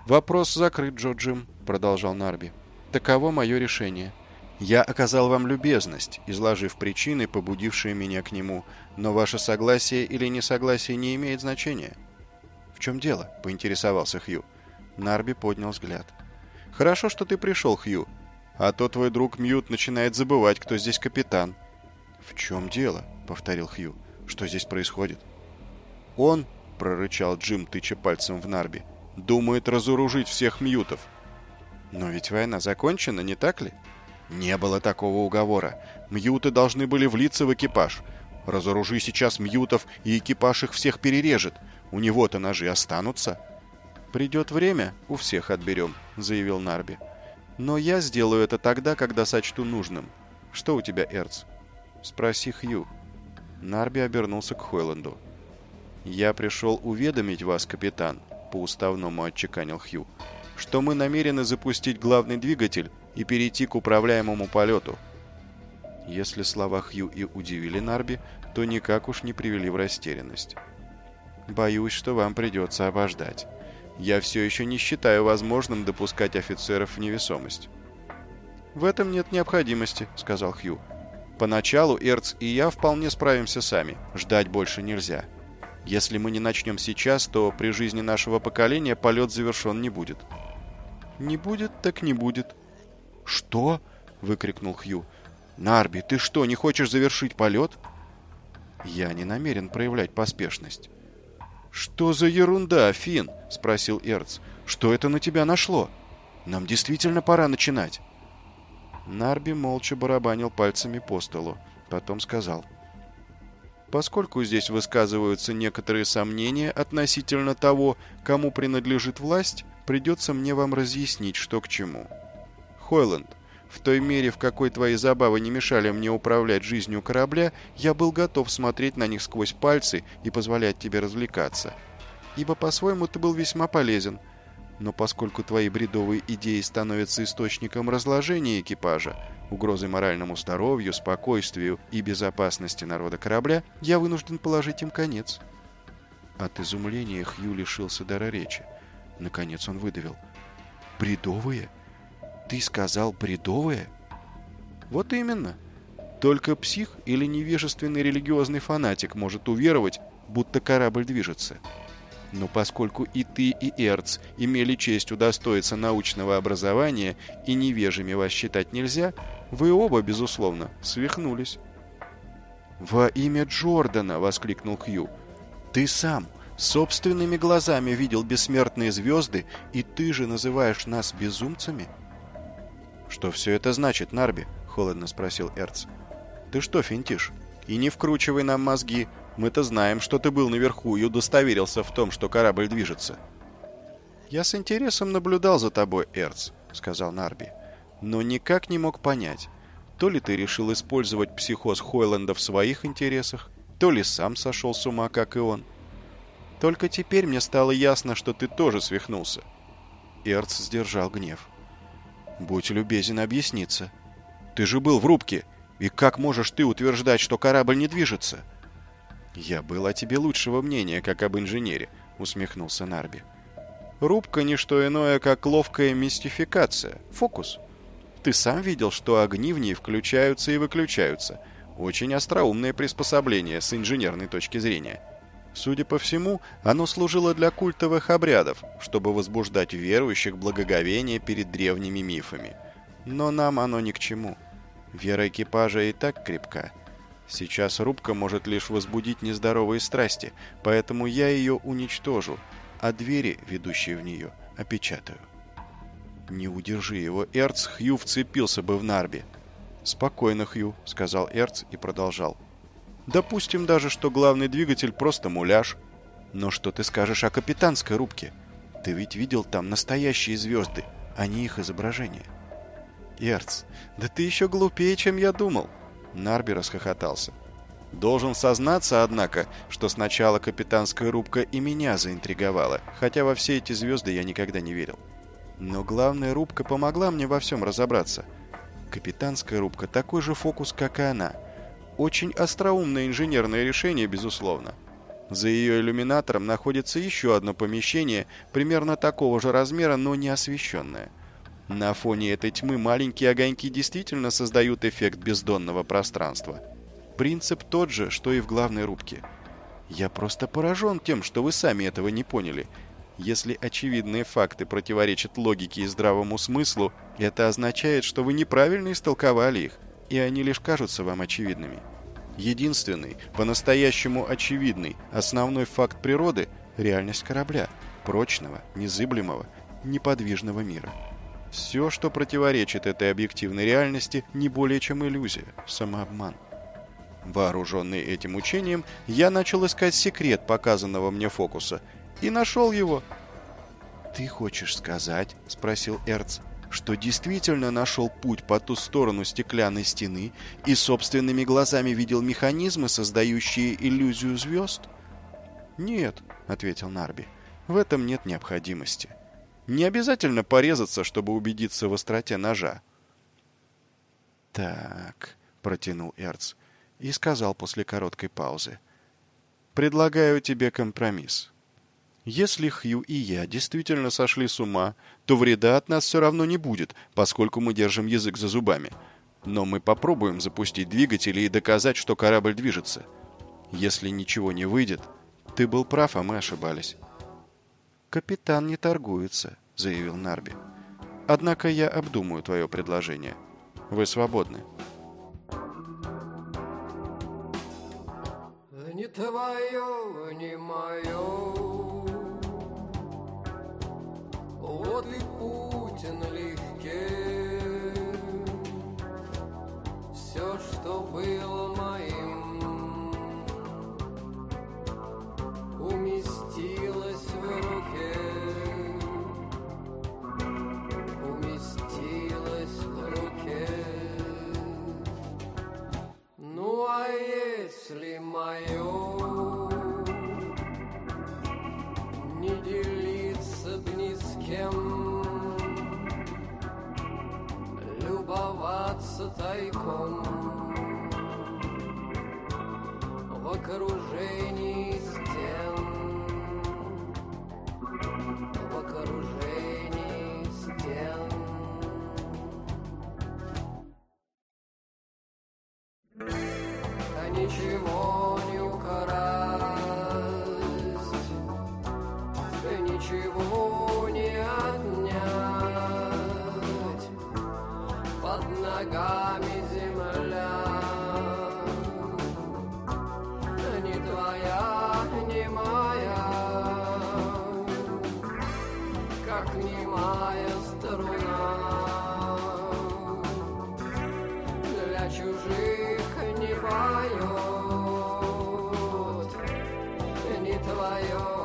«Вопрос закрыт, Джо Джим», — продолжал Нарби. «Таково мое решение. Я оказал вам любезность, изложив причины, побудившие меня к нему, но ваше согласие или несогласие не имеет значения». «В чем дело?» — поинтересовался Хью. Нарби поднял взгляд. «Хорошо, что ты пришел, Хью. А то твой друг Мьют начинает забывать, кто здесь капитан». «В чем дело?» — повторил Хью. «Что здесь происходит?» «Он», — прорычал Джим, тыча пальцем в Нарби, — «думает разоружить всех Мьютов». «Но ведь война закончена, не так ли?» «Не было такого уговора. Мьюты должны были влиться в экипаж. Разоружи сейчас Мьютов, и экипаж их всех перережет. У него-то ножи останутся». «Придет время, у всех отберем», — заявил Нарби. «Но я сделаю это тогда, когда сочту нужным. Что у тебя, Эрц?» «Спроси Хью». Нарби обернулся к Хойланду. «Я пришел уведомить вас, капитан», — по-уставному отчеканил Хью, «что мы намерены запустить главный двигатель и перейти к управляемому полету». Если слова Хью и удивили Нарби, то никак уж не привели в растерянность. «Боюсь, что вам придется обождать. Я все еще не считаю возможным допускать офицеров в невесомость». «В этом нет необходимости», — сказал Хью. «Поначалу Эрц и я вполне справимся сами. Ждать больше нельзя. Если мы не начнем сейчас, то при жизни нашего поколения полет завершен не будет». «Не будет, так не будет». «Что?» — выкрикнул Хью. «Нарби, ты что, не хочешь завершить полет?» «Я не намерен проявлять поспешность». «Что за ерунда, Финн?» — спросил Эрц. «Что это на тебя нашло? Нам действительно пора начинать». Нарби молча барабанил пальцами по столу. Потом сказал: «Поскольку здесь высказываются некоторые сомнения относительно того, кому принадлежит власть, придется мне вам разъяснить, что к чему. Хойланд, в той мере, в какой твои забавы не мешали мне управлять жизнью корабля, я был готов смотреть на них сквозь пальцы и позволять тебе развлекаться. Ибо по-своему ты был весьма полезен. Но поскольку твои бредовые идеи становятся источником разложения экипажа, угрозой моральному здоровью, спокойствию и безопасности народа корабля, я вынужден положить им конец». От изумления Хью лишился дара речи. Наконец он выдавил: «Бредовые? Ты сказал бредовые?» «Вот именно. Только псих или невежественный религиозный фанатик может уверовать, будто корабль движется. Но поскольку и ты, и Эрц имели честь удостоиться научного образования, и невежими вас считать нельзя, вы оба, безусловно, свихнулись». «Во имя Джордана!» — воскликнул Хью. «Ты сам собственными глазами видел бессмертные звезды, и ты же называешь нас безумцами?» «Что все это значит, Нарби?» — холодно спросил Эрц. «Ты что финтишь? И не вкручивай нам мозги. Мы-то знаем, что ты был наверху и удостоверился в том, что корабль движется». «Я с интересом наблюдал за тобой, Эрц», — сказал Нарби. «Но никак не мог понять, то ли ты решил использовать психоз Хойланда в своих интересах, то ли сам сошел с ума, как и он. Только теперь мне стало ясно, что ты тоже свихнулся». Эрц сдержал гнев. «Будь любезен объясниться. Ты же был в рубке, и как можешь ты утверждать, что корабль не движется?» «Я был о тебе лучшего мнения, как об инженере», — усмехнулся Нарби. «Рубка — не что иное, как ловкая мистификация, фокус. Ты сам видел, что огни в ней включаются и выключаются. Очень остроумное приспособление с инженерной точки зрения. Судя по всему, оно служило для культовых обрядов, чтобы возбуждать верующих благоговение перед древними мифами. Но нам оно ни к чему. Вера экипажа и так крепка. Сейчас рубка может лишь возбудить нездоровые страсти, поэтому я ее уничтожу, а двери, ведущие в нее, опечатаю». Не удержи его, Эрц, Хью вцепился бы в Нарби. «Спокойно, Хью», — сказал Эрц и продолжал. «Допустим даже, что главный двигатель просто муляж. Но что ты скажешь о капитанской рубке? Ты ведь видел там настоящие звезды, а не их изображение». «Эрц, да ты еще глупее, чем я думал». Нарби расхохотался. «Должен сознаться, однако, что сначала капитанская рубка и меня заинтриговала, хотя во все эти звезды я никогда не верил. Но главная рубка помогла мне во всем разобраться. Капитанская рубка — такой же фокус, как и она. Очень остроумное инженерное решение, безусловно. За ее иллюминатором находится еще одно помещение, примерно такого же размера, но не освещенное. На фоне этой тьмы маленькие огоньки действительно создают эффект бездонного пространства. Принцип тот же, что и в главной рубке. Я просто поражен тем, что вы сами этого не поняли. Если очевидные факты противоречат логике и здравому смыслу, это означает, что вы неправильно истолковали их, и они лишь кажутся вам очевидными. Единственный, по-настоящему очевидный, основной факт природы – реальность корабля, прочного, незыблемого, неподвижного мира. Все, что противоречит этой объективной реальности, не более чем иллюзия, самообман. Вооруженный этим учением, я начал искать секрет показанного мне фокуса и нашел его. «Ты хочешь сказать, — спросил Эрц, — что действительно нашел путь по ту сторону стеклянной стены и собственными глазами видел механизмы, создающие иллюзию звезд?» «Нет, — ответил Нарби, — в этом нет необходимости. Не обязательно порезаться, чтобы убедиться в остроте ножа». «Так, — протянул Эрц и сказал после короткой паузы, — предлагаю тебе компромисс. Если Хью и я действительно сошли с ума, то вреда от нас все равно не будет, поскольку мы держим язык за зубами. Но мы попробуем запустить двигатели и доказать, что корабль движется. Если ничего не выйдет, ты был прав, а мы ошибались». «Капитан не торгуется», — заявил Нарби. «Однако я обдумаю твое предложение. Вы свободны». «Не твое, не мое, вот ли путь налегке, все, что было моим, уместилось в руке, уместилось в руке. Ну а если мое не делиться б ни с кем, любоваться тайком в окружении стен, в окружении стен. Да ничего не украсть, да ничего не отнять, под ногами земля не твоя, не моя, как немая струна для чужих не поет, не твое.